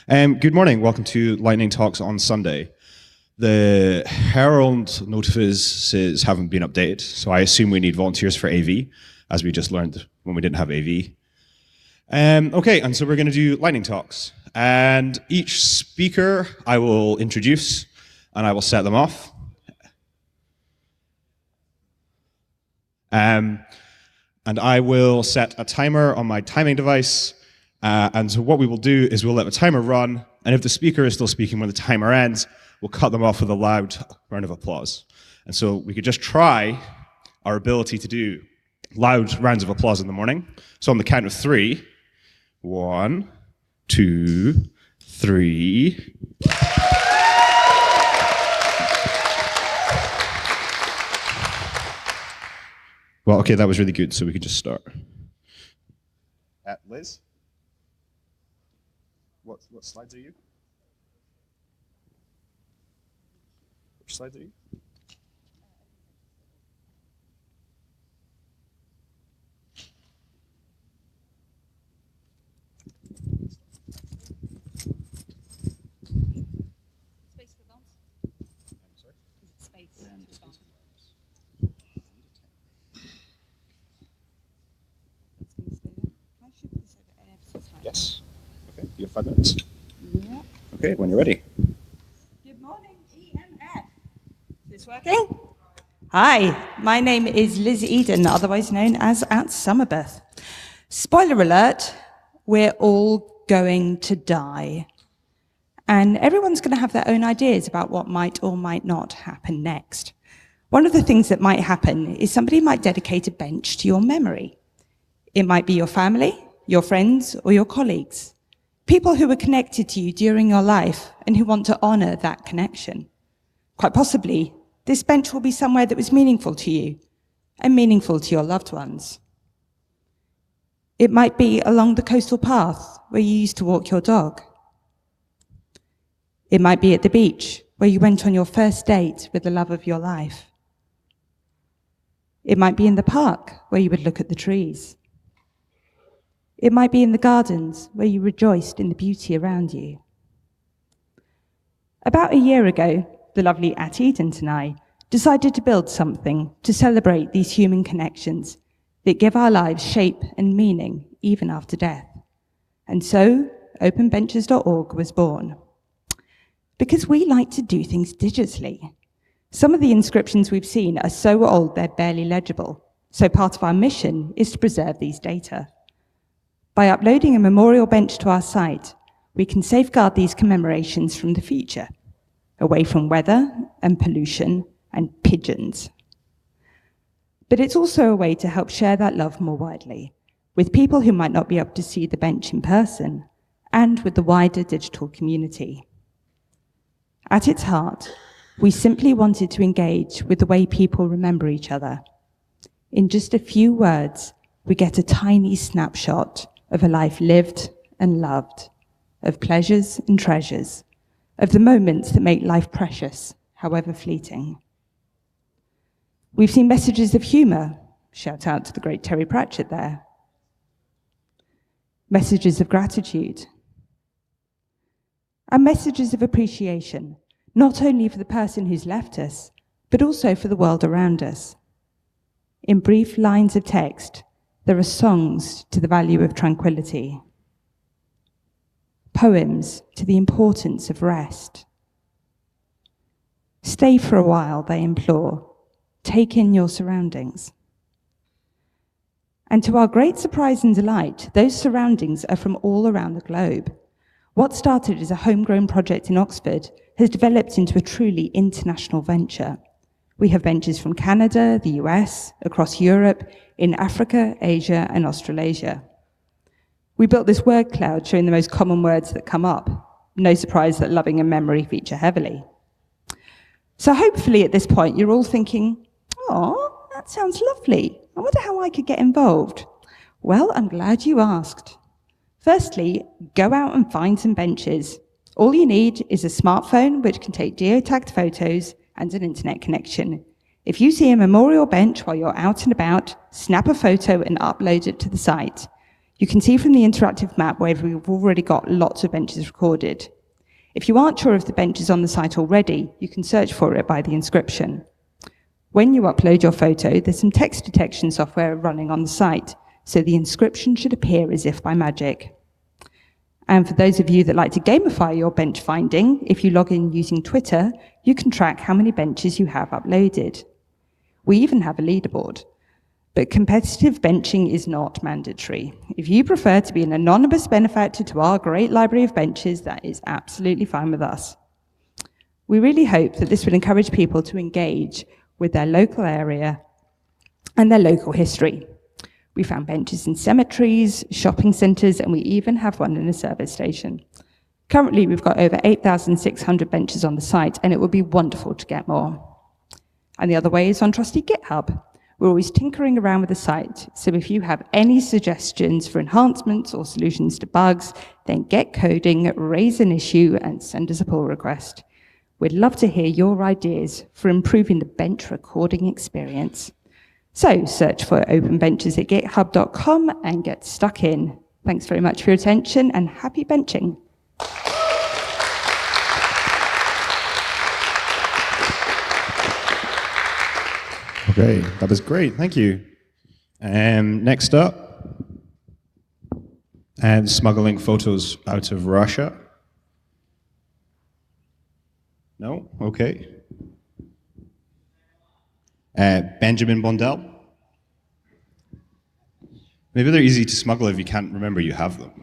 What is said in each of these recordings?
Good morning. Welcome to Lightning Talks on Sunday. The Herald notices haven't been updated, so I assume we need volunteers for AV, as we just learned when we didn't have AV. Okay, and so we're going to do Lightning Talks. And each speaker I will introduce, and I will set them off. And I will set a timer on my timing device. And so what we will do is we'll let the timer run, and if the speaker is still speaking when the timer ends, we'll cut them off with a loud round of applause. And so we could just try our ability to do loud rounds of applause in the morning. So on the count of 3, 1, 2, 3. Well, okay, that was really good, so we could just start. Liz? What slides are you? Which slides are you? Space for bombs? I'm sorry? Space for bombs. Yes. Okay, you have 5 minutes. Yeah. Okay, when you're ready. Good morning, EMF. Is this working? Hi, my name is Liz Eden, otherwise known as at Summerbirth. Spoiler alert, we're all going to die. And everyone's going to have their own ideas about what might or might not happen next. One of the things that might happen is somebody might dedicate a bench to your memory. It might be your family, your friends, or your colleagues. People who were connected to you during your life and who want to honor that connection. Quite possibly, this bench will be somewhere that was meaningful to you and meaningful to your loved ones. It might be along the coastal path where you used to walk your dog. It might be at the beach where you went on your first date with the love of your life. It might be in the park where you would look at the trees. It might be in the gardens where you rejoiced in the beauty around you. About a year ago, the lovely At Edent and I decided to build something to celebrate these human connections that give our lives shape and meaning even after death. And so, openbenches.org was born. Because we like to do things digitally. Some of the inscriptions we've seen are so old they're barely legible, so part of our mission is to preserve these data. By uploading a memorial bench to our site, we can safeguard these commemorations from the future, away from weather and pollution and pigeons. But it's also a way to help share that love more widely, with people who might not be able to see the bench in person, and with the wider digital community. At its heart, we simply wanted to engage with the way people remember each other. In just a few words, we get a tiny snapshot of a life lived and loved, of pleasures and treasures, of the moments that make life precious, however fleeting. We've seen messages of humour, shout out to the great Terry Pratchett there, messages of gratitude, and messages of appreciation, not only for the person who's left us, but also for the world around us. In brief lines of text, there are songs to the value of tranquility, poems to the importance of rest. Stay for a while, they implore. Take in your surroundings. And to our great surprise and delight, those surroundings are from all around the globe. What started as a homegrown project in Oxford has developed into a truly international venture. We have benches from Canada, the US, across Europe, in Africa, Asia, and Australasia. We built this word cloud showing the most common words that come up. No surprise that loving and memory feature heavily. So hopefully at this point you're all thinking, oh, that sounds lovely. I wonder how I could get involved. Well, I'm glad you asked. Firstly, go out and find some benches. All you need is a smartphone which can take geotagged photos and an internet connection. If you see a memorial bench while you're out and about, snap a photo and upload it to the site. You can see from the interactive map where we've already got lots of benches recorded. If you aren't sure if the bench is on the site already, you can search for it by the inscription. When you upload your photo, there's some text detection software running on the site, so the inscription should appear as if by magic. And for those of you that like to gamify your bench finding, if you log in using Twitter, you can track how many benches you have uploaded. We even have a leaderboard. But competitive benching is not mandatory. If you prefer to be an anonymous benefactor to our great library of benches, that is absolutely fine with us. We really hope that this will encourage people to engage with their local area and their local history. We found benches in cemeteries, shopping centres, and we even have one in a service station. Currently, we've got over 8,600 benches on the site, and it would be wonderful to get more. And the other way is on trusty GitHub. We're always tinkering around with the site, so if you have any suggestions for enhancements or solutions to bugs, then get coding, raise an issue, and send us a pull request. We'd love to hear your ideas for improving the bench recording experience. So search for Open Benches at github.com and get stuck in. Thanks very much for your attention and happy benching. Okay, that was great. Thank you. Next up, and smuggling photos out of Russia. No? Okay. Benjamin Bondell. Maybe they're easy to smuggle if you can't remember you have them.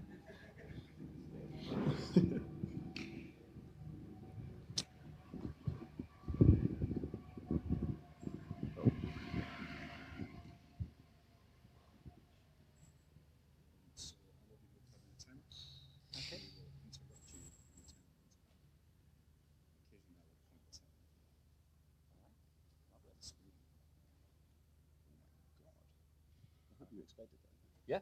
Yeah.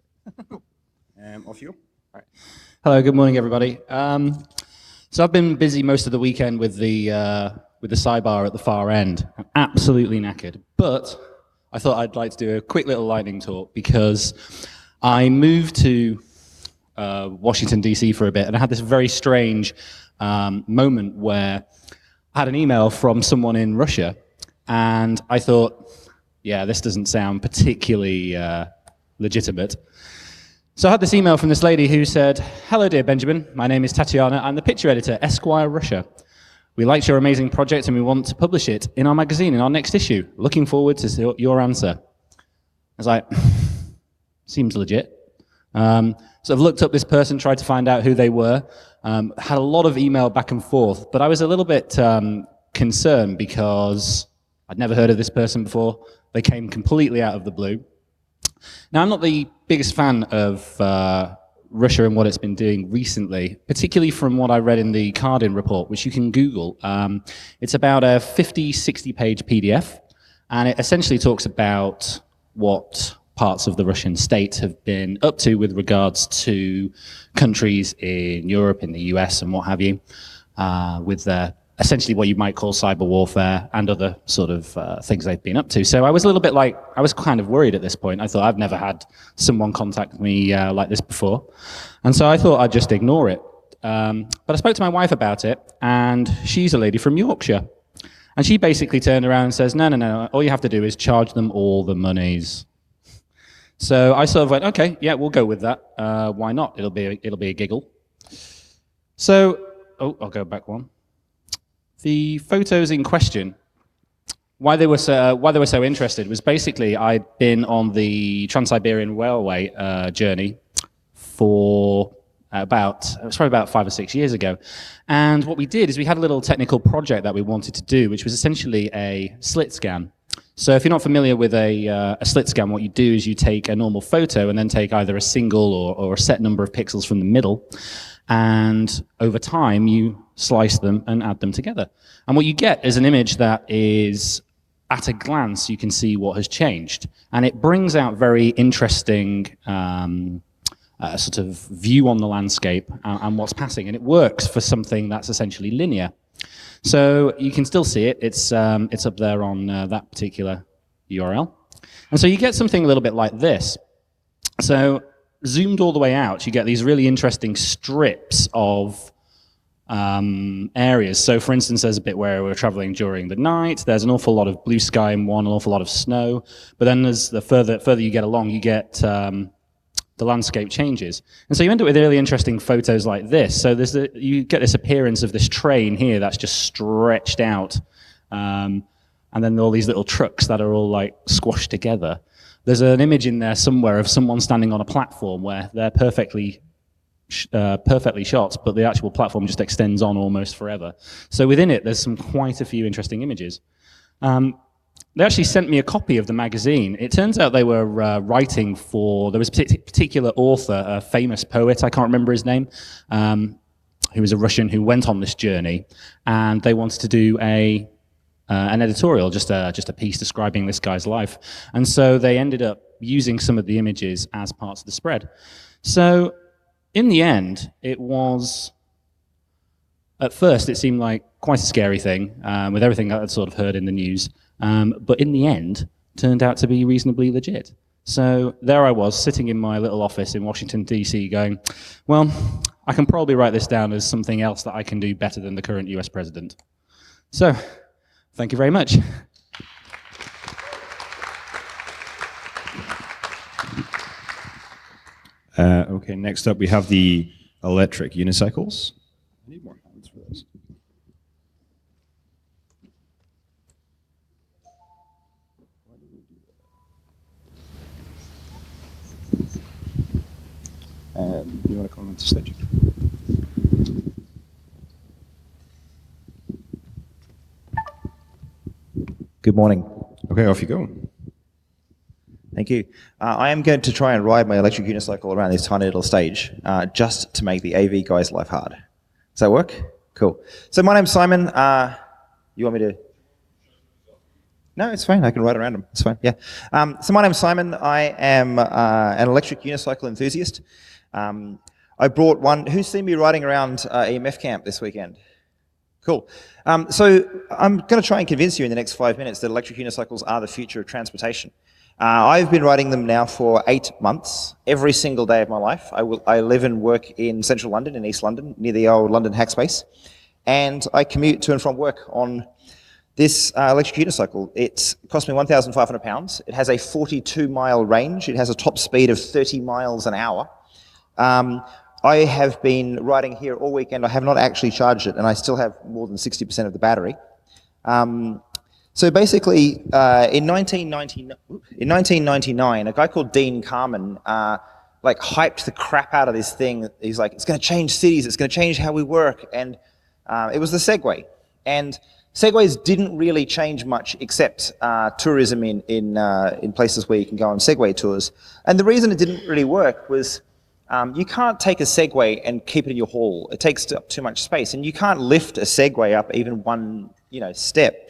Off you. All right. Hello. Good morning, everybody. So I've been busy most of the weekend with the sidebar at the far end. I'm absolutely knackered, but I thought I'd like to do a quick little lightning talk because I moved to Washington D.C. for a bit, and I had this very strange moment where I had an email from someone in Russia, and I thought, yeah, this doesn't sound particularly legitimate. So I had this email from this lady who said, "Hello, dear Benjamin. My name is Tatiana. I'm the picture editor, Esquire Russia. We liked your amazing project and we want to publish it in our magazine in our next issue. Looking forward to your answer." I was like, seems legit. So I've looked up this person, tried to find out who they were, had a lot of email back and forth, but I was a little bit concerned because I'd never heard of this person before. They came completely out of the blue. Now, I'm not the biggest fan of Russia and what it's been doing recently, particularly from what I read in the Cardin report, which you can Google. It's about a 50, 60-page PDF, and it essentially talks about what parts of the Russian state have been up to with regards to countries in Europe, in the US, and what have you, with their essentially what you might call cyber warfare and other sort of things they've been up to. So I was a little bit like, I was kind of worried at this point. I thought, I've never had someone contact me like this before. And so I thought I'd just ignore it. But I spoke to my wife about it, and she's a lady from Yorkshire. And she basically turned around and says, no, all you have to do is charge them all the monies. So I sort of went, okay, yeah, we'll go with that. Why not? It'll be a giggle. So, I'll go back one. The photos in question, why they were so interested was basically I'd been on the Trans-Siberian Railway journey for it was probably about 5 or 6 years ago. And what we did is we had a little technical project that we wanted to do, which was essentially a slit scan. So if you're not familiar with a slit scan, what you do is you take a normal photo and then take either a single or a set number of pixels from the middle, and over time you slice them and add them together. And what you get is an image that is, at a glance, you can see what has changed. And it brings out very interesting sort of view on the landscape and what's passing. And it works for something that's essentially linear. So you can still see it. It's up there on that particular URL. And so you get something a little bit like this. So zoomed all the way out, you get these really interesting strips of areas. So for instance, there's a bit where we're traveling during the night. There's an awful lot of blue sky in one, an awful lot of snow. But then as the further you get along, you get the landscape changes. And so you end up with really interesting photos like this. So you get this appearance of this train here that's just stretched out. And then all these little trucks that are all like squashed together. There's an image in there somewhere of someone standing on a platform where they're perfectly shot, but the actual platform just extends on almost forever. So within it, there's quite a few interesting images. They actually sent me a copy of the magazine. It turns out they were writing for, there was a particular author, a famous poet, I can't remember his name, who was a Russian who went on this journey, and they wanted to do an editorial, just a piece describing this guy's life. And so they ended up using some of the images as parts of the spread. So in the end, it was, at first, it seemed like quite a scary thing, with everything that I'd sort of heard in the news. But in the end, turned out to be reasonably legit. So there I was, sitting in my little office in Washington, D.C., going, well, I can probably write this down as something else that I can do better than the current US president. So, thank you very much. Okay, next up we have the electric unicycles. I need more hands for this. You want to come on to stage? Good morning. Okay, off you go. Thank you. I am going to try and ride my electric unicycle around this tiny little stage just to make the AV guy's life hard. Does that work? Cool. So my name's Simon. You want me to? No, it's fine. I can ride around them. It's fine. Yeah. So my name's Simon. I am an electric unicycle enthusiast. I brought one. Who's seen me riding around EMF camp this weekend? Cool. So I'm going to try and convince you in the next 5 minutes that electric unicycles are the future of transportation. I've been riding them now for 8 months, every single day of my life. I live and work in central London, in East London, near the old London Hackspace. And I commute to and from work on this electric unicycle. It cost me £1,500. It has a 42-mile range. It has a top speed of 30 miles an hour. I have been riding here all weekend. I have not actually charged it, and I still have more than 60% of the battery. So basically, in 1999, a guy called Dean Carman hyped the crap out of this thing. He's like, it's going to change cities. It's going to change how we work. And it was the Segway. And Segways didn't really change much except tourism in places where you can go on Segway tours. And the reason it didn't really work was you can't take a Segway and keep it in your hall. It takes up too much space. And you can't lift a Segway up even one step.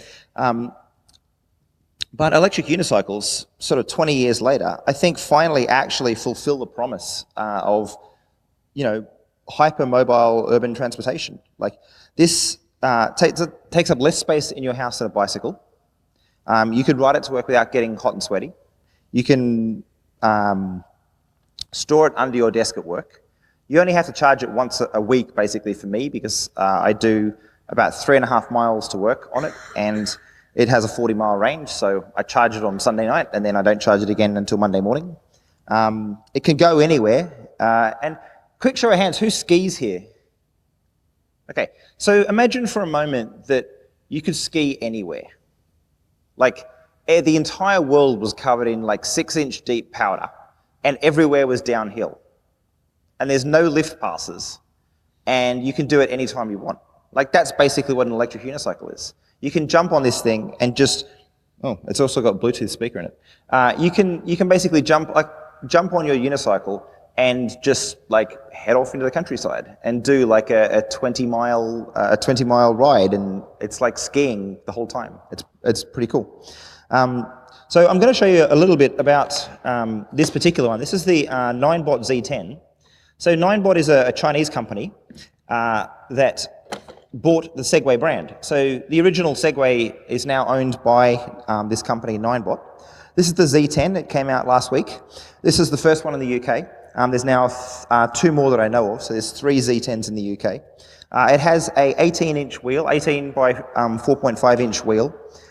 But electric unicycles, sort of 20 years later, I think finally actually fulfill the promise of, hypermobile urban transportation. Like this takes up less space in your house than a bicycle. You could ride it to work without getting hot and sweaty. You can store it under your desk at work. You only have to charge it once a week, basically, for me, because I do about 3.5 miles to work on it, and it has a 40-mile range, so I charge it on Sunday night, and then I don't charge it again until Monday morning. It can go anywhere. And quick show of hands, who skis here? Okay, so imagine for a moment that you could ski anywhere. The entire world was covered in 6-inch deep powder, and everywhere was downhill. And there's no lift passes, and you can do it anytime you want. That's basically what an electric unicycle is. You can jump on this thing and just, it's also got a Bluetooth speaker in it. You can basically jump on your unicycle and just head off into the countryside and do a 20-mile ride, and it's like skiing the whole time. It's pretty cool. So I'm going to show you a little bit about this particular one. This is the Ninebot Z10. So Ninebot is a Chinese company that bought the Segway brand. So the original Segway is now owned by this company, Ninebot. This is the Z10. It came out last week. This is the first one in the UK. There's now 2 more that I know of, so there's 3 Z10s in the UK. It has a 18-inch wheel, 18 by 4.5-inch wheel.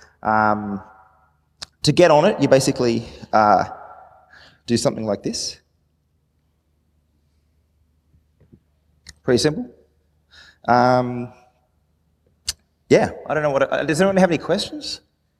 To get on it, you basically do something like this. Pretty simple. Yeah, I don't know what... does anyone have any questions?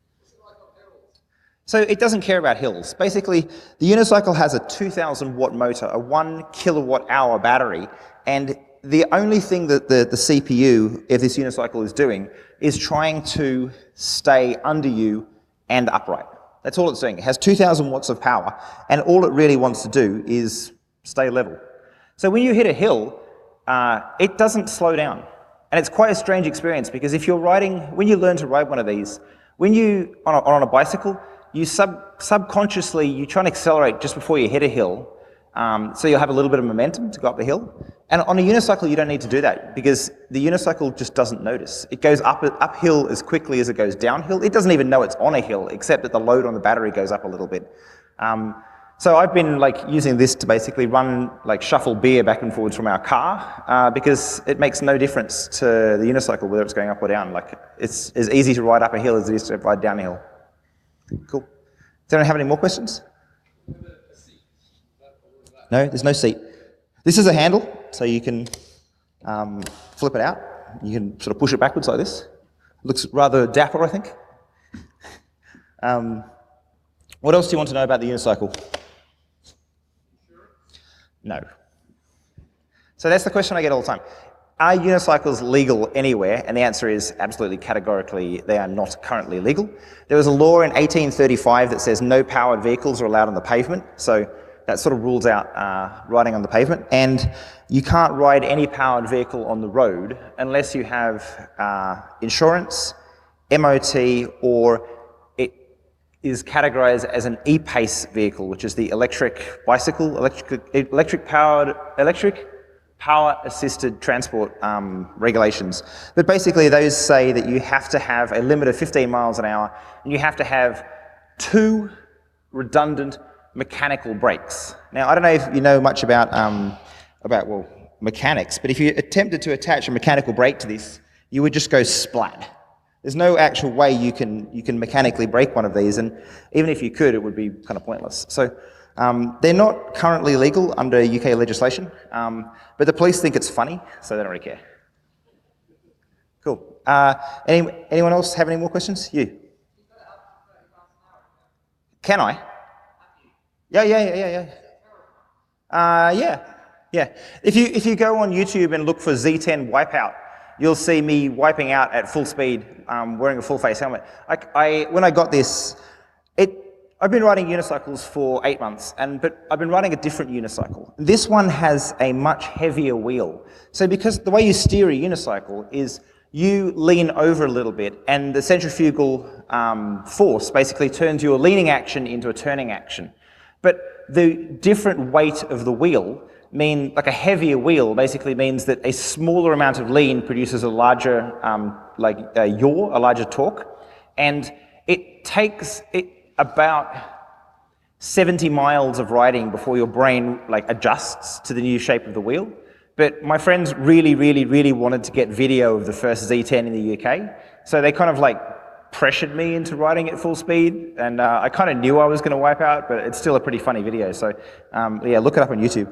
So it doesn't care about hills. Basically, the unicycle has a 2,000 watt motor, a 1 kilowatt hour battery, and the only thing that the CPU of this unicycle is doing is trying to stay under you and upright. That's all it's doing. It has 2,000 watts of power, and all it really wants to do is stay level. So when you hit a hill, it doesn't slow down. And it's quite a strange experience, because if you're riding, when you learn to ride one of these, when you, on a bicycle, you subconsciously, you try and accelerate just before you hit a hill, so you'll have a little bit of momentum to go up the hill. And on a unicycle, you don't need to do that, because the unicycle just doesn't notice. It goes uphill as quickly as it goes downhill. It doesn't even know it's on a hill, except that the load on the battery goes up a little bit. So I've been using this to basically run, shuffle beer back and forwards from our car, because it makes no difference to the unicycle whether it's going up or down. It's as easy to ride up a hill as it is to ride down a hill. Cool. Does anyone have any more questions? No, there's no seat. This is a handle, so you can flip it out. You can sort of push it backwards like this. Looks rather dapper, I think. What else do you want to know about the unicycle? No. So that's the question I get all the time. Are unicycles legal anywhere? And the answer is absolutely categorically they are not currently legal. There was a law in 1835 that says no powered vehicles are allowed on the pavement, so that sort of rules out riding on the pavement. And you can't ride any powered vehicle on the road unless you have insurance, MOT, or it is categorized as an e-PACE vehicle, which is the electric bicycle, electric power-assisted transport regulations. But basically those say that you have to have a limit of 15 miles an hour, and you have to have 2 redundant mechanical brakes. Now, I don't know if you know much about mechanics, but if you attempted to attach a mechanical brake to this, you would just go splat. There's no actual way you can mechanically brake one of these, and even if you could, it would be kind of pointless. So they're not currently legal under UK legislation, but the police think it's funny, so they don't really care. Cool. Anyone else have any more questions? You. Can I? Yeah. Yeah. If you go on YouTube and look for Z10 Wipeout, you'll see me wiping out at full speed, wearing a full face helmet. When I got this, I've been riding unicycles for 8 months, but I've been riding a different unicycle. This one has a much heavier wheel. So because the way you steer a unicycle is you lean over a little bit, and the centrifugal force basically turns your leaning action into a turning action. But the different weight of the wheel a heavier wheel basically means that a smaller amount of lean produces a larger, a larger torque. And it takes about 70 miles of riding before your brain adjusts to the new shape of the wheel. But my friends really, really, really wanted to get video of the first Z10 in the UK. So they kind of pressured me into riding at full speed, and I kind of knew I was going to wipe out, but it's still a pretty funny video. So yeah, look it up on YouTube.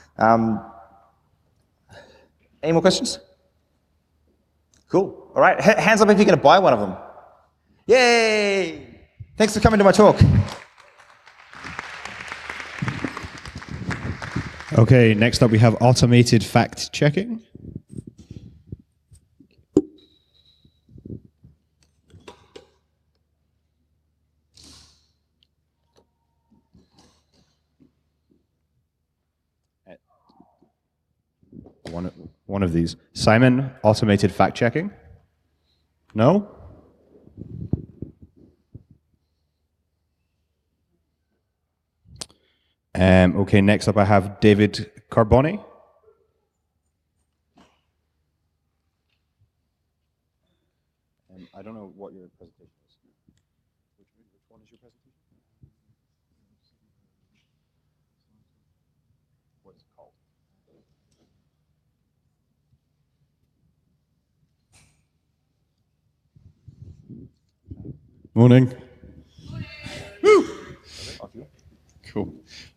Any more questions? Cool. All right, hands up if you're going to buy one of them. Yay! Thanks for coming to my talk. Okay, next up we have automated fact checking. One of these. Simon, automated fact checking? No? Okay, next up I have David Carboni. I don't know what your presentation is. Which one is your presentation? Morning. Woo! Cool.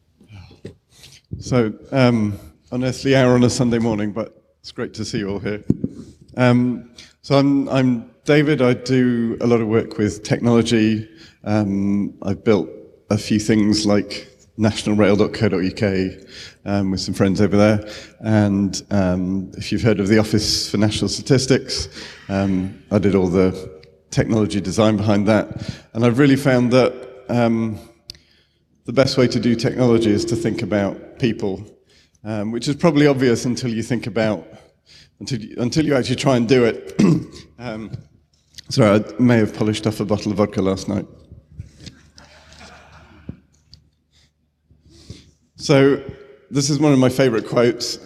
So, unearthly hour on a Sunday morning, but it's great to see you all here. So I'm David. I do a lot of work with technology. I've built a few things like nationalrail.co.uk with some friends over there. And if you've heard of the Office for National Statistics, I did all the technology design behind that. And I've really found that the best way to do technology is to think about people, which is probably obvious until you think about, until you actually try and do it. Sorry, I may have polished off a bottle of vodka last night. So this is one of my favorite quotes.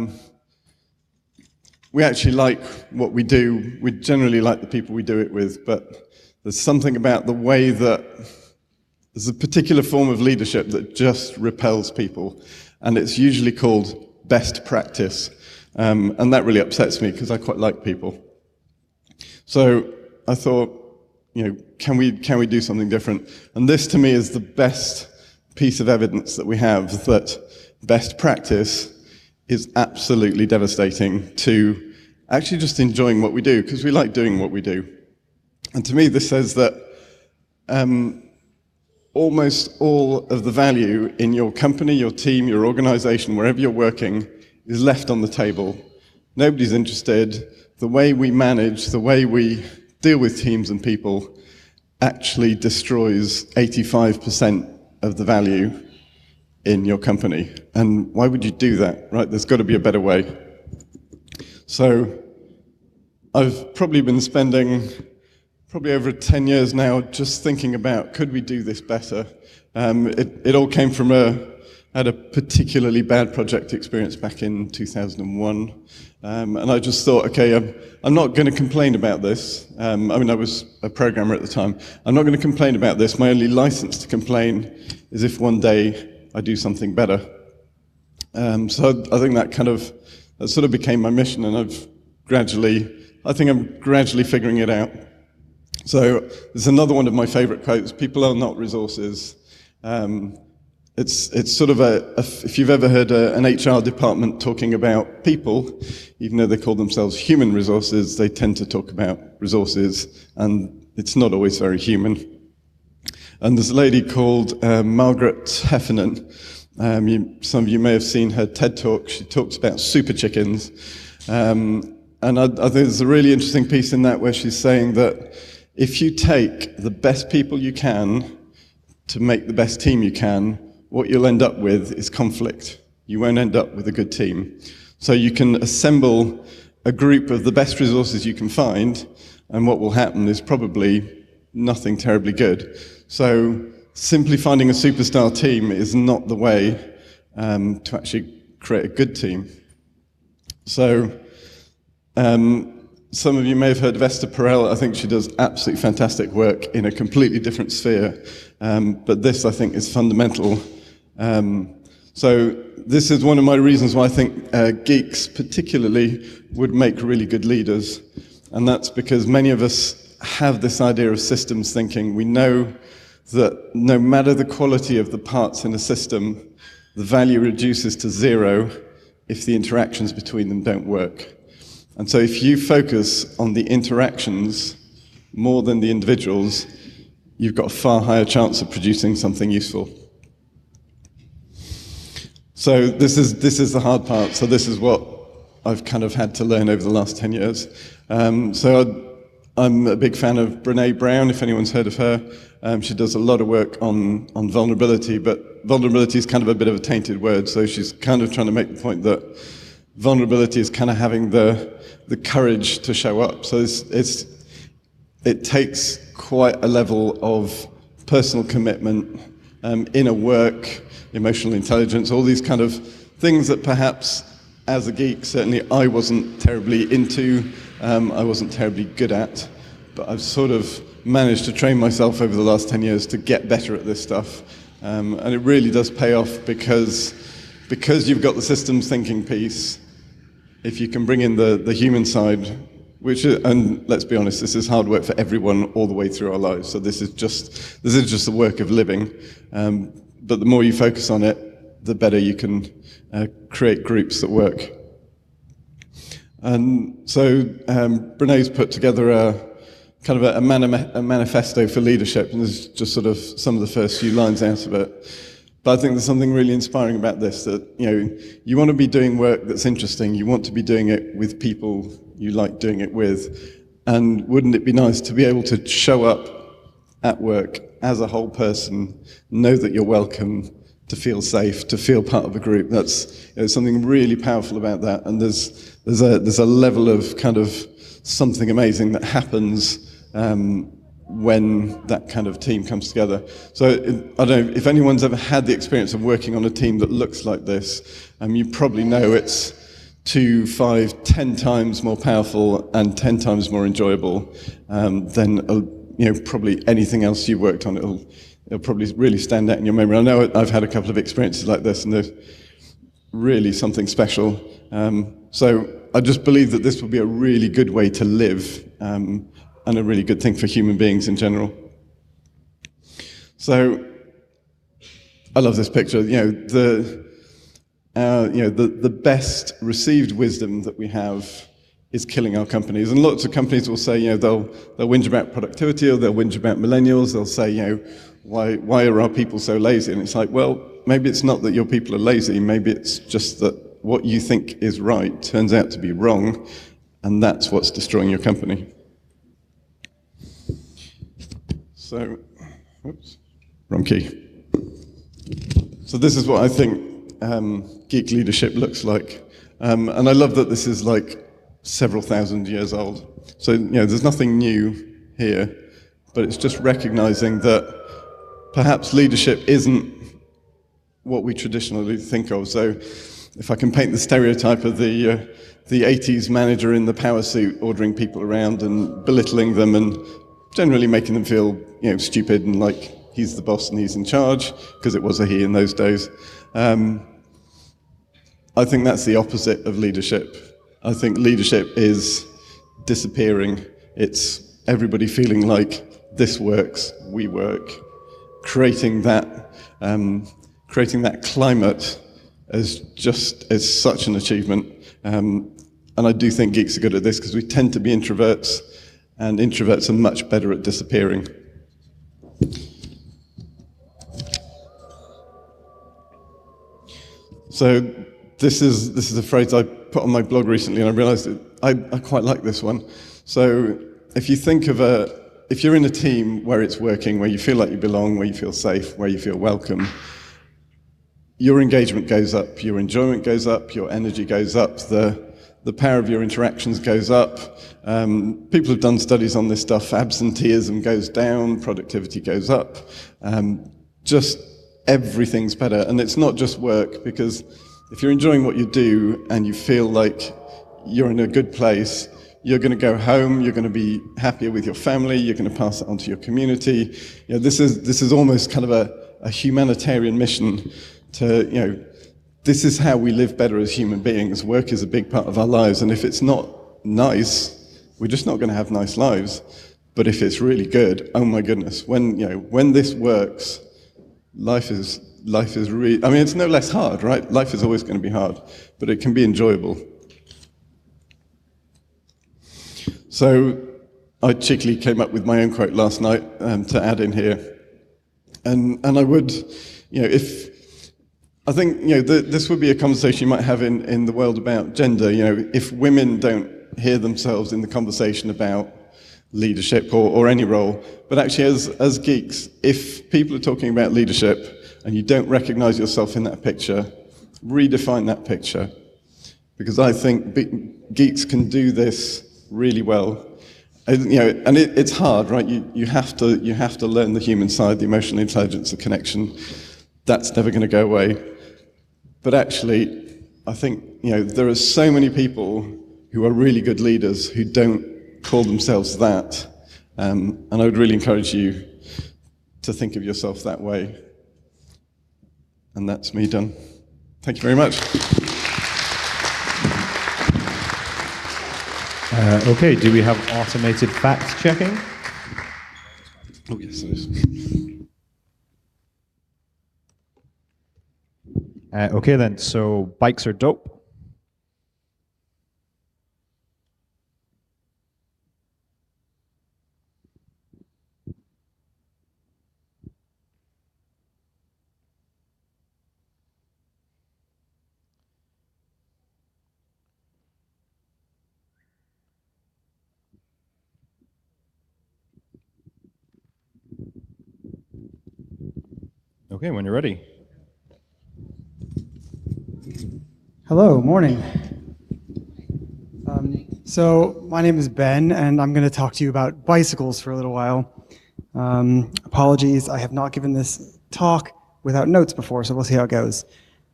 We actually like what we do. We generally like the people we do it with, but there's something about the way that there's a particular form of leadership that just repels people, and it's usually called best practice. And that really upsets me because I quite like people. So I thought, can we do something different? And this to me is the best piece of evidence that we have that best practice is absolutely devastating to actually just enjoying what we do, because we like doing what we do. And to me, this says that almost all of the value in your company, your team, your organization, wherever you're working, is left on the table. Nobody's interested. The way we manage, the way we deal with teams and people actually destroys 85% of the value in your company. And why would you do that, right? There's got to be a better way. So I've probably been spending over 10 years now just thinking about, could we do this better? It all came from I had a particularly bad project experience back in 2001. And I just thought, okay, I'm not going to complain about this. I was a programmer at the time. I'm not going to complain about this. My only license to complain is if one day I do something better. So I think that sort of became my mission, and I think I'm gradually figuring it out. So there's another one of my favorite quotes: people are not resources. It's sort of if you've ever heard an HR department talking about people, even though they call themselves human resources, they tend to talk about resources, and it's not always very human. And there's a lady called Margaret Heffernan. Some of you may have seen her TED Talk. She talks about super chickens. And I think there's a really interesting piece in that where she's saying that if you take the best people you can to make the best team you can, what you'll end up with is conflict. You won't end up with a good team. So you can assemble a group of the best resources you can find, and what will happen is probably nothing terribly good. So simply finding a superstar team is not the way to actually create a good team. So some of you may have heard of Esther Perel. I think she does absolutely fantastic work in a completely different sphere. But this, I think, is fundamental. So this is one of my reasons why I think geeks particularly would make really good leaders. And that's because many of us have this idea of systems thinking. We know that no matter the quality of the parts in a system, the value reduces to zero if the interactions between them don't work. And so if you focus on the interactions more than the individuals, you've got a far higher chance of producing something useful. So this is the hard part. So this is what I've kind of had to learn over the last 10 years. I'm a big fan of Brené Brown, if anyone's heard of her. She does a lot of work on vulnerability, but vulnerability is kind of a bit of a tainted word, so she's kind of trying to make the point that vulnerability is kind of having the courage to show up. So it takes quite a level of personal commitment, inner work, emotional intelligence, all these kind of things that perhaps as a geek, certainly I wasn't terribly into, I wasn't terribly good at, but I've sort of managed to train myself over the last 10 years to get better at this stuff. And it really does pay off because you've got the systems thinking piece. If you can bring in the human side, and let's be honest, this is hard work for everyone all the way through our lives. So this is just the work of living. But the more you focus on it, the better you can create groups that work. And so Brené's put together a manifesto for leadership, and there's just sort of some of the first few lines out of it. But I think there's something really inspiring about this, that you want to be doing work that's interesting, you want to be doing it with people you like doing it with, and wouldn't it be nice to be able to show up at work as a whole person, know that you're welcome, to feel safe, to feel part of a group. That's something really powerful about that, and there's a level of kind of something amazing that happens when that kind of team comes together. So I don't know if anyone's ever had the experience of working on a team that looks like this. You probably know it's 2, 5, 10 times more powerful and 10 times more enjoyable than probably anything else you've worked on. It'll probably really stand out in your memory. I know I've had a couple of experiences like this, and they're really something special. So I just believe that this will be a really good way to live, and a really good thing for human beings in general. So I love this picture. The best received wisdom that we have is killing our companies. And lots of companies will say, they'll whinge about productivity, or they'll whinge about millennials. They'll say, why are our people so lazy? And it's like, well, maybe it's not that your people are lazy. Maybe it's just that what you think is right turns out to be wrong, and that's what's destroying your company. So, wrong key. So this is what I think geek leadership looks like. And I love that this is like several thousand years old. So, there's nothing new here, but it's just recognizing that perhaps leadership isn't what we traditionally think of. So if I can paint the stereotype of the 80s manager in the power suit ordering people around and belittling them and generally making them feel stupid and like he's the boss and he's in charge, because it was a he in those days. I think that's the opposite of leadership. I think leadership is disappearing. It's everybody feeling like this works, we work, creating that climate is such an achievement. And I do think geeks are good at this, because we tend to be introverts, and introverts are much better at disappearing. So this is a phrase I put on my blog recently, and I realized I quite like this one. So if you think of if you're in a team where it's working, where you feel like you belong, where you feel safe, where you feel welcome, your engagement goes up, your enjoyment goes up, your energy goes up, the power of your interactions goes up. People have done studies on this stuff. Absenteeism goes down, productivity goes up. Just everything's better. And it's not just work, because if you're enjoying what you do and you feel like you're in a good place, you're going to go home, you're going to be happier with your family, you're going to pass it on to your community. This is almost kind of a humanitarian mission to, this is how we live better as human beings. Work is a big part of our lives, and if it's not nice, we're just not going to have nice lives. But if it's really good, oh my goodness, when this works, life is really, it's no less hard, right? Life is always going to be hard, but it can be enjoyable. So I cheekily came up with my own quote last night to add in here. And I would, I think, this would be a conversation you might have in the world about gender. If women don't hear themselves in the conversation about leadership or any role, but actually as geeks, if people are talking about leadership and you don't recognize yourself in that picture, redefine that picture. Because I think geeks can do this really well. And it's hard, right? You have to learn the human side, the emotional intelligence, the connection. That's never going to go away. But actually, I think there are so many people who are really good leaders who don't call themselves that, and I would really encourage you to think of yourself that way. And that's me done. Thank you very much. Okay, do we have automated fact checking? Oh, yes, there is. Okay then, so bikes are dope. Okay, when you're ready. Hello, morning. So my name is Ben, and I'm going to talk to you about bicycles for a little while. Apologies, I have not given this talk without notes before, so we'll see how it goes.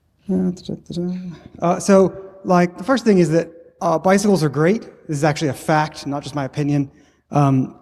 So, the first thing is that bicycles are great. This is actually a fact, not just my opinion. And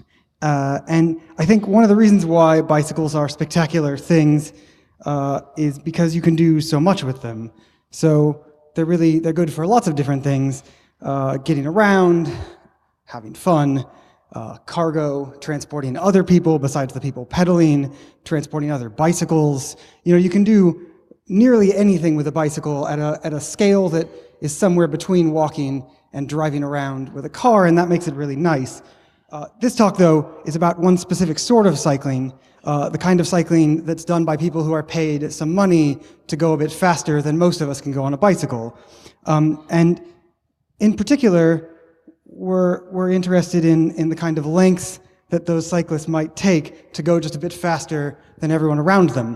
I think one of the reasons why bicycles are spectacular things is because you can do so much with them. So they're good for lots of different things, getting around, having fun, cargo, transporting other people besides the people pedaling, transporting other bicycles. You can do nearly anything with a bicycle at a scale that is somewhere between walking and driving around with a car, and that makes it really nice. This talk, though, is about one specific sort of cycling, the kind of cycling that's done by people who are paid some money to go a bit faster than most of us can go on a bicycle. And in particular, we're interested in the kind of lengths that those cyclists might take to go just a bit faster than everyone around them.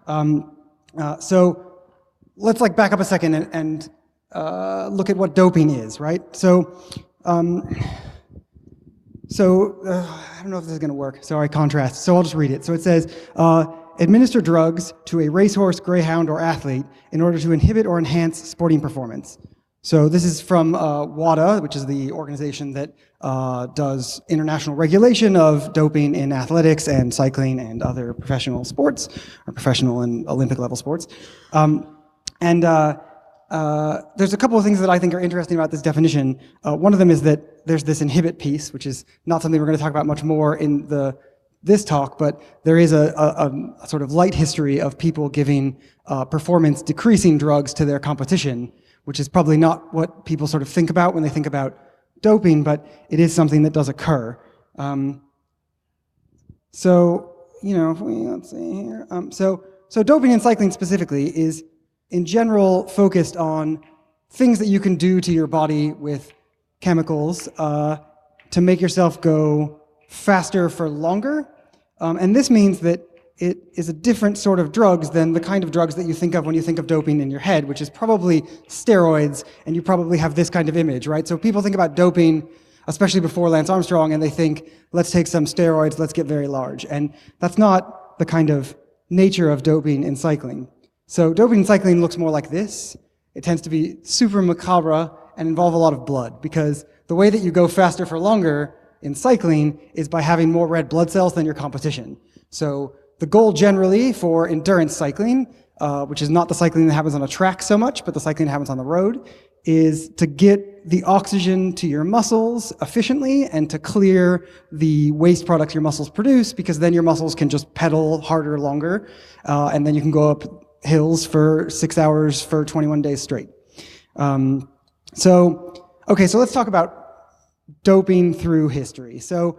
So let's back up a second and look at what doping is, right? So I don't know if this is going to work. Sorry, contrast. So I'll just read it. So it says, administer drugs to a racehorse, greyhound, or athlete in order to inhibit or enhance sporting performance. So this is from WADA, which is the organization that does international regulation of doping in athletics and cycling and other professional sports, or professional and Olympic level sports. There's a couple of things that I think are interesting about this definition. One of them is that there's this inhibit piece, which is not something we're going to talk about much more in this talk, but there is a sort of light history of people giving performance decreasing drugs to their competition, which is probably not what people sort of think about when they think about doping, but it is something that does occur. Let's see here. So doping in cycling specifically is in general focused on things that you can do to your body with chemicals to make yourself go faster for longer. And this means that it is a different sort of drugs than the kind of drugs that you think of when you think of doping in your head, which is probably steroids, and you probably have this kind of image, right? So people think about doping, especially before Lance Armstrong, and they think, let's take some steroids, let's get very large. And that's not the kind of nature of doping in cycling. So doping in cycling looks more like this. It tends to be super macabre and involve a lot of blood, because the way that you go faster for longer in cycling is by having more red blood cells than your competition. So the goal generally for endurance cycling, which is not the cycling that happens on a track so much, but the cycling that happens on the road, is to get the oxygen to your muscles efficiently and to clear the waste products your muscles produce, because then your muscles can just pedal harder, longer, and then you can go up hills for 6 hours for 21 days straight. So let's talk about doping through history. So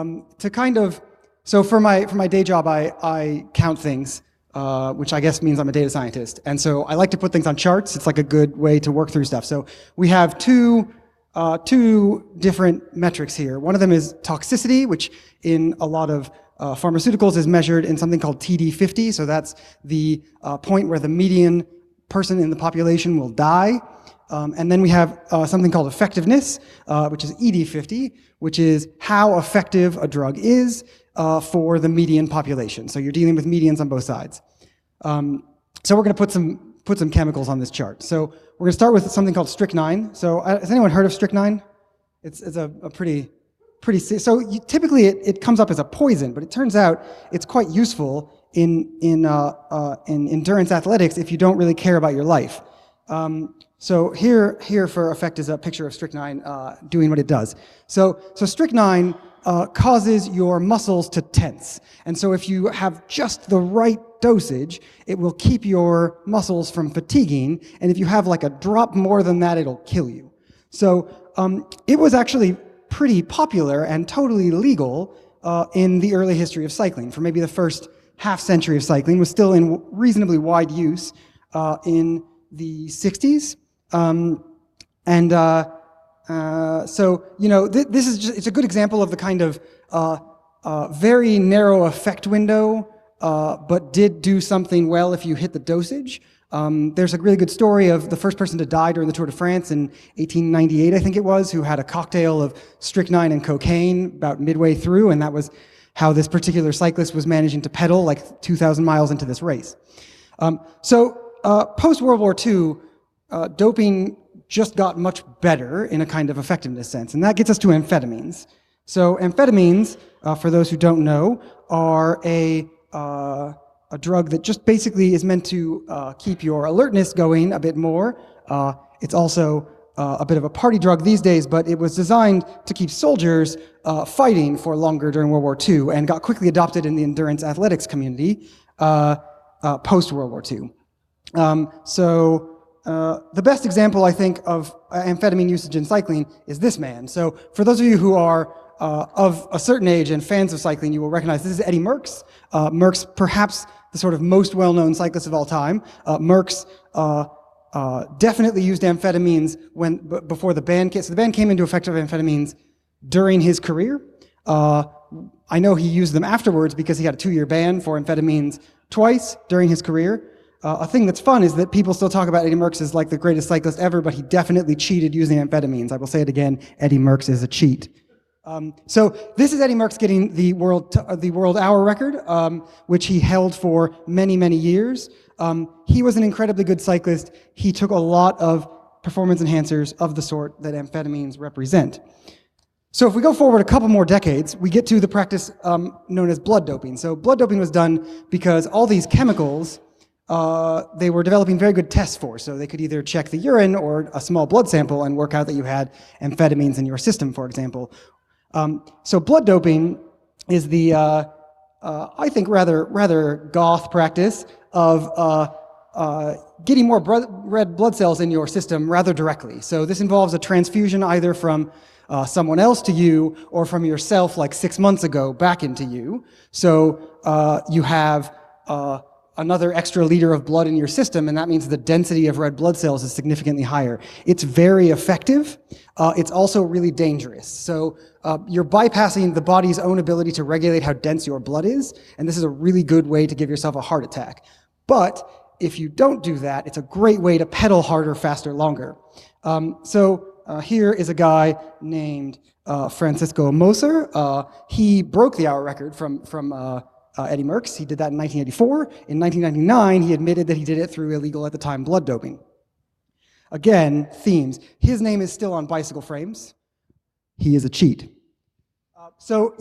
for my day job, I count things, which I guess means I'm a data scientist. And so I like to put things on charts. It's like a good way to work through stuff. So we have two different metrics here. One of them is toxicity, which in a lot of pharmaceuticals is measured in something called TD50. So that's the point where the median person in the population will die. And then we have something called effectiveness, which is ED50, which is how effective a drug is for the median population. So you're dealing with medians on both sides. So we're going to put some chemicals on this chart. So we're going to start with something called strychnine. So has anyone heard of strychnine? It's a pretty. So typically it comes up as a poison, but it turns out it's quite useful in endurance athletics if you don't really care about your life. So here for effect is a picture of strychnine doing what it does. So strychnine causes your muscles to tense. And so if you have just the right dosage, it will keep your muscles from fatiguing. And if you have like a drop more than that, it'll kill you. So it was actually pretty popular and totally legal in the early history of cycling. For maybe the first half century of cycling, was still in reasonably wide use in the 60s. So, you know, this is just, it's a good example of the kind of very narrow effect window, but did do something well if you hit the dosage. There's a really good story of the first person to die during the Tour de France in 1898, I think it was, who had a cocktail of strychnine and cocaine about midway through, and that was how this particular cyclist was managing to pedal like 2,000 miles into this race. Post-World War II, doping just got much better in a kind of effectiveness sense, and that gets us to amphetamines. So amphetamines, for those who don't know, are a drug that just basically is meant to keep your alertness going a bit more. It's also a bit of a party drug these days, but it was designed to keep soldiers fighting for longer during World War II and got quickly adopted in the endurance athletics community post-World War II. The best example, I think, of amphetamine usage in cycling is this man. So for those of you who are of a certain age and fans of cycling, you will recognize this is Eddie Merckx. Merckx, perhaps the sort of most well-known cyclist of all time. Merckx definitely used amphetamines before the ban came. So the ban came into effect of amphetamines during his career. I know he used them afterwards because he had a 2-year ban for amphetamines twice during his career. A thing that's fun is that people still talk about Eddie Merckx as like the greatest cyclist ever, but he definitely cheated using amphetamines. I will say it again, Eddie Merckx is a cheat. So this is Eddie Merckx getting the world hour record, which he held for many, many years. He was an incredibly good cyclist. He took a lot of performance enhancers of the sort that amphetamines represent. So if we go forward a couple more decades, we get to the practice known as blood doping. So blood doping was done because all these chemicals they were developing very good tests for. So they could either check the urine or a small blood sample and work out that you had amphetamines in your system, for example. So blood doping is the, I think, rather goth practice of getting more red blood cells in your system rather directly. So this involves a transfusion either from someone else to you or from yourself like 6 months ago back into you. So you have another extra liter of blood in your system, and that means the density of red blood cells is significantly higher. It's very effective. It's also really dangerous. So you're bypassing the body's own ability to regulate how dense your blood is, and this is a really good way to give yourself a heart attack. But if you don't do that, it's a great way to pedal harder, faster, longer. Here is a guy named Francisco Moser. He broke the hour record from Eddie Merckx. He did that in 1984. In 1999, he admitted that he did it through illegal at the time blood doping. Again, themes. His name is still on bicycle frames. He is a cheat. So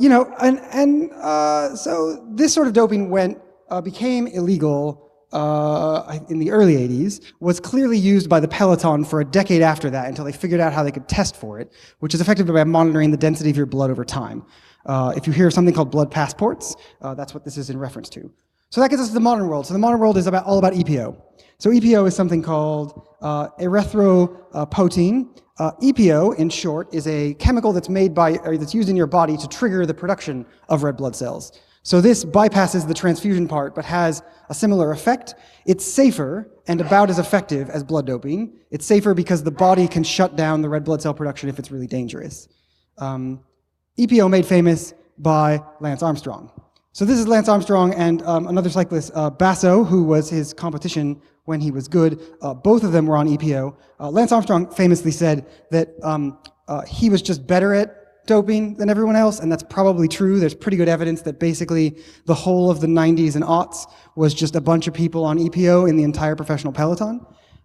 this sort of doping became illegal in the early 80s, was clearly used by the Peloton for a decade after that until they figured out how they could test for it, which is effectively by monitoring the density of your blood over time. If you hear of something called blood passports, that's what this is in reference to. So that gets us to the modern world. So the modern world is all about EPO. So EPO is something called erythropoietin. EPO, in short, is a chemical that's that's used in your body to trigger the production of red blood cells. So this bypasses the transfusion part, but has a similar effect. It's safer and about as effective as blood doping. It's safer because the body can shut down the red blood cell production if it's really dangerous. EPO made famous by Lance Armstrong. So this is Lance Armstrong and another cyclist, Basso, who was his competition when he was good. Both of them were on EPO. Lance Armstrong famously said that he was just better at doping than everyone else, and that's probably true. There's pretty good evidence that basically the whole of the 90s and aughts was just a bunch of people on EPO in the entire professional peloton.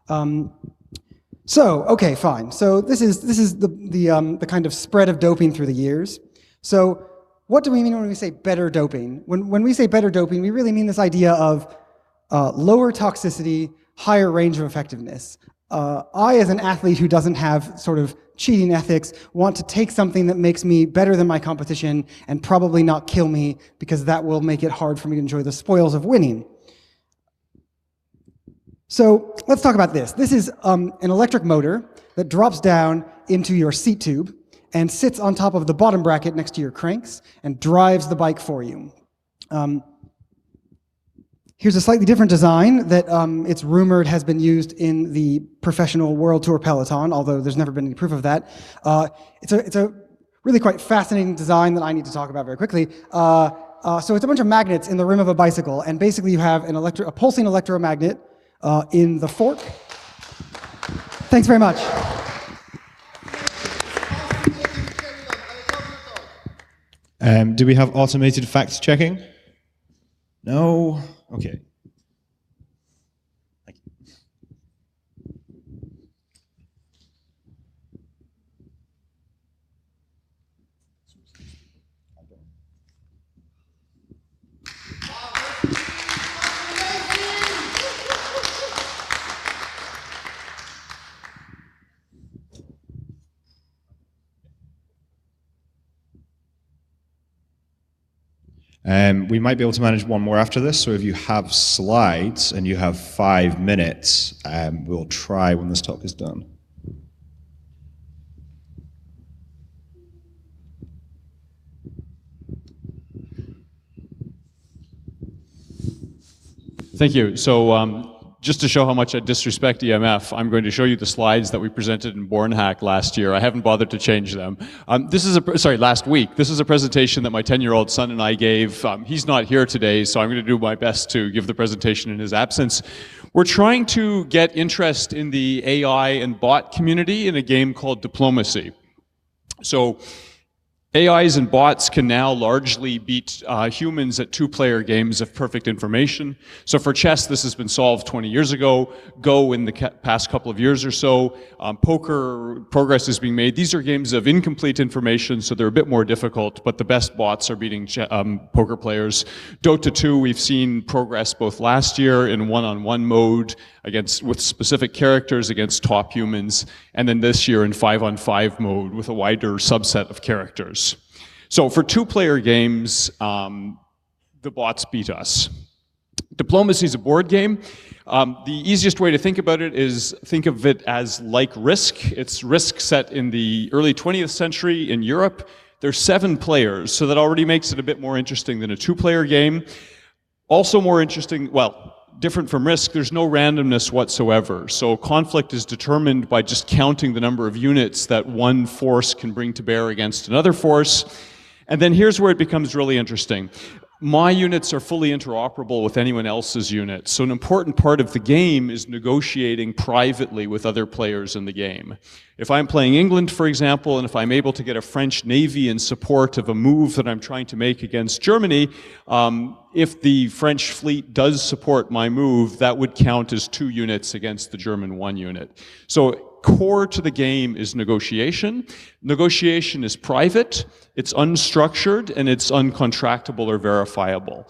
Okay, fine. So this is the kind of spread of doping through the years. So what do we mean when we say better doping? When we say better doping, we really mean this idea of lower toxicity, higher range of effectiveness. I, as an athlete who doesn't have sort of cheating ethics, want to take something that makes me better than my competition and probably not kill me, because that will make it hard for me to enjoy the spoils of winning. So let's talk about this. This is an electric motor that drops down into your seat tube and sits on top of the bottom bracket next to your cranks and drives the bike for you. Here's a slightly different design that it's rumored has been used in the professional World Tour peloton, although there's never been any proof of that. It's a really quite fascinating design that I need to talk about very quickly. So it's a bunch of magnets in the rim of a bicycle, and basically you have a pulsing electromagnet in the fork. Thanks very much. Do we have automated fact checking? No? Okay. Thank you. We might be able to manage one more after this, so if you have slides and you have 5 minutes, we'll try when this talk is done. Thank you. So just to show how much I disrespect EMF, I'm going to show you the slides that we presented in Bornhack last year. I haven't bothered to change them. Last week. This is a presentation that my 10-year-old son and I gave. He's not here today, so I'm going to do my best to give the presentation in his absence. We're trying to get interest in the AI and bot community in a game called Diplomacy. So AIs and bots can now largely beat humans at two-player games of perfect information. So for chess, this has been solved 20 years ago. Go in the past couple of years or so. Poker, progress is being made. These are games of incomplete information, so they're a bit more difficult, but the best bots are beating poker players. Dota 2, we've seen progress both last year in one-on-one mode with specific characters against top humans, and then this year in 5-on-5 mode with a wider subset of characters. So for two-player games, the bots beat us. Diplomacy is a board game. The easiest way to think about it is think of it as like Risk. It's Risk set in the early 20th century in Europe. There's 7 players, so that already makes it a bit more interesting than a two-player game. Also more interesting, well, different from Risk, there's no randomness whatsoever. So conflict is determined by just counting the number of units that one force can bring to bear against another force. And then here's where it becomes really interesting. My units are fully interoperable with anyone else's units. So an important part of the game is negotiating privately with other players in the game. If I'm playing England, for example, and if I'm able to get a French Navy in support of a move that I'm trying to make against Germany, if the French fleet does support my move, that would count as 2 units against the German 1 unit. So core to the game is negotiation. Negotiation is private, it's unstructured, and it's uncontractable or verifiable.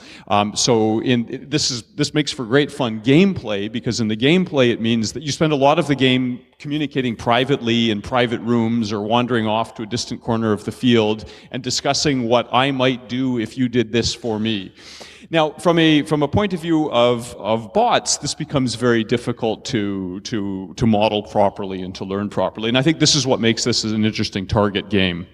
This makes for great fun gameplay, because in the gameplay it means that you spend a lot of the game communicating privately in private rooms or wandering off to a distant corner of the field and discussing what I might do if you did this for me. Now, from a point of view of bots, this becomes very difficult to model properly and to learn properly. And I think this is what makes this an interesting target game.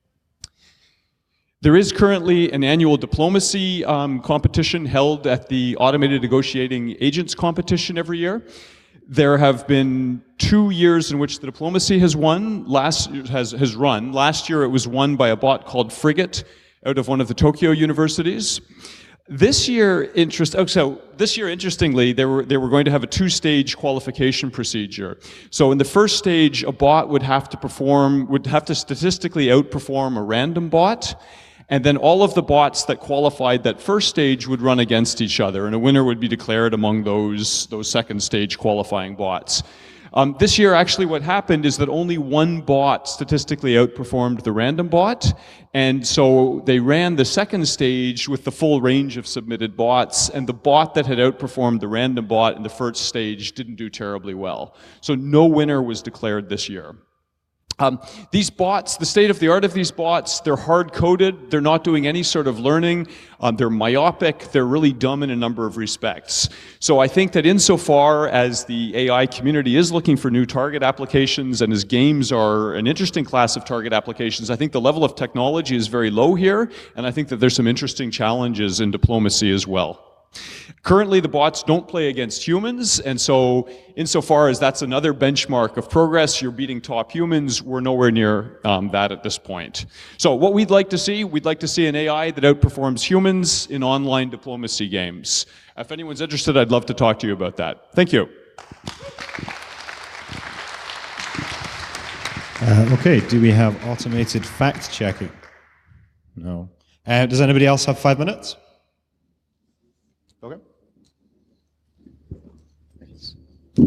There is currently an annual diplomacy competition held at the Automated Negotiating Agents competition every year. There have been 2 years in which the diplomacy has run. Last year it was won by a bot called Frigate out of one of the Tokyo universities. This year, interestingly, they were going to have a 2-stage qualification procedure. So in the first stage, a bot would have to statistically outperform a random bot, and then all of the bots that qualified that first stage would run against each other, and a winner would be declared among those second stage qualifying bots. This year, actually, what happened is that only one bot statistically outperformed the random bot, and so they ran the second stage with the full range of submitted bots, and the bot that had outperformed the random bot in the first stage didn't do terribly well. So no winner was declared this year. These bots, the state of the art of these bots, they're hard-coded, they're not doing any sort of learning, they're myopic, they're really dumb in a number of respects. So I think that insofar as the AI community is looking for new target applications and as games are an interesting class of target applications, I think the level of technology is very low here, and I think that there's some interesting challenges in diplomacy as well. Currently, the bots don't play against humans, and so insofar as that's another benchmark of progress, you're beating top humans, we're nowhere near that at this point. So what we'd like to see an AI that outperforms humans in online diplomacy games. If anyone's interested, I'd love to talk to you about that. Thank you. Okay, do we have automated fact checking? No. Does anybody else have 5 minutes? Okay. Do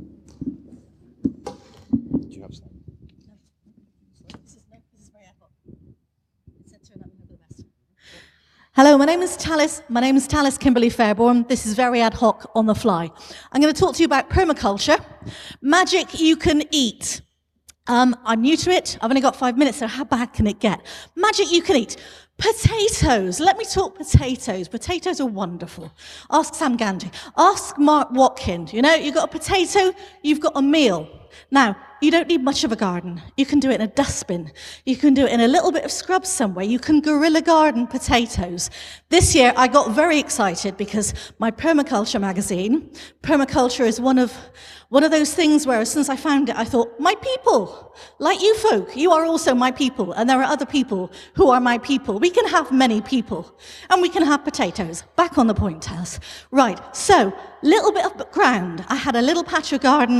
you have some? Hello, my name is Talis Kimberly Fairborn. This is very ad hoc on the fly. I'm going to talk to you about permaculture, magic you can eat. I'm new to it. I've only got 5 minutes, so how bad can it get? Magic you can eat. Potatoes. Let me talk potatoes. Potatoes are wonderful. Ask Sam Gandhi. Ask Mark Watkin. You know, you've got a potato, you've got a meal. Now, you don't need much of a garden. You can do it in a dustbin. You can do it in a little bit of scrub somewhere. You can guerrilla garden potatoes. This year, I got very excited because my permaculture magazine, permaculture is one of those things where as soon as I found it, I thought, my people, like you folk, you are also my people, and there are other people who are my people. We can have many people, and we can have potatoes. Back on the point, Tess. Right, so, little bit of ground. I had a little patch of garden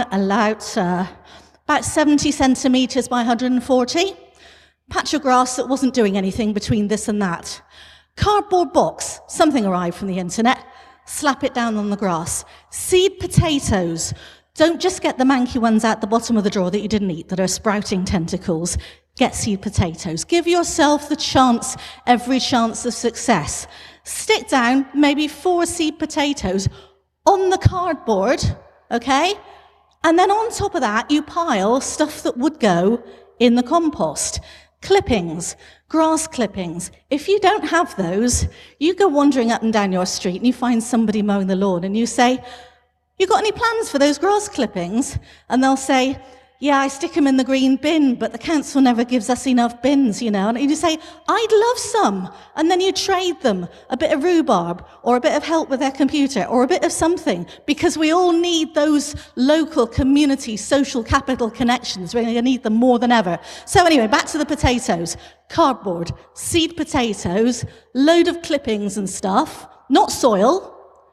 about 70 centimetres by 140. Patch of grass that wasn't doing anything between this and that. Cardboard box, something arrived from the internet. Slap it down on the grass. Seed potatoes. Don't just get the manky ones out the bottom of the drawer that you didn't eat that are sprouting tentacles. Get seed potatoes. Give yourself the chance, every chance of success. Stick down maybe 4 seed potatoes on the cardboard, okay? And then on top of that, you pile stuff that would go in the compost. Clippings, grass clippings. If you don't have those, you go wandering up and down your street and you find somebody mowing the lawn and you say, you got any plans for those grass clippings? And they'll say, yeah, I stick them in the green bin, but the council never gives us enough bins, you know. And you say, I'd love some. And then you trade them a bit of rhubarb or a bit of help with their computer or a bit of something, because we all need those local community social capital connections. We're going to need them more than ever. So anyway, back to the potatoes. Cardboard, seed potatoes, load of clippings and stuff, not soil.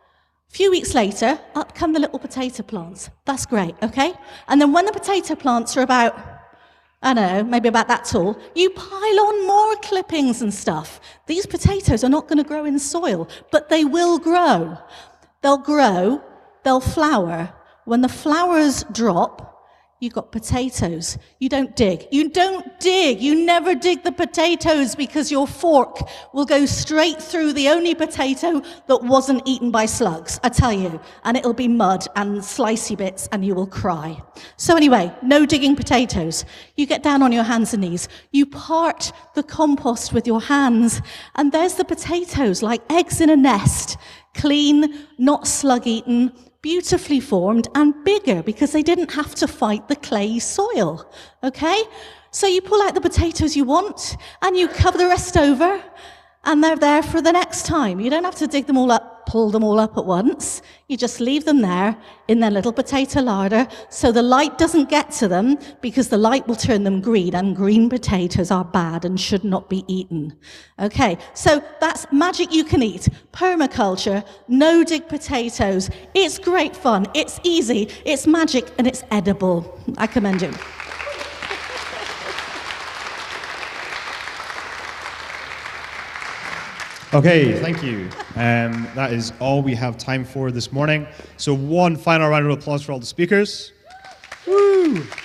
A few weeks later, up come the little potato plants. That's great, okay? And then when the potato plants are about, I don't know, maybe about that tall, you pile on more clippings and stuff. These potatoes are not going to grow in soil, but they will grow. They'll grow, they'll flower. When the flowers drop, you've got potatoes. You don't dig. You don't dig. You never dig the potatoes because your fork will go straight through the only potato that wasn't eaten by slugs, I tell you. And it'll be mud and slicey bits and you will cry. So anyway, no digging potatoes. You get down on your hands and knees. You part the compost with your hands and there's the potatoes like eggs in a nest. Clean, not slug-eaten, beautifully formed and bigger because they didn't have to fight the clay soil, okay? So you pull out the potatoes you want and you cover the rest over and they're there for the next time. You don't have to dig them all up, pull them all up at once. You just leave them there in their little potato larder so the light doesn't get to them because the light will turn them green and green potatoes are bad and should not be eaten. Okay, so that's magic you can eat. Permaculture, no dig potatoes. It's great fun, it's easy, it's magic and it's edible. I commend you. Okay, thank you. That is all we have time for this morning. So one final round of applause for all the speakers. Woo!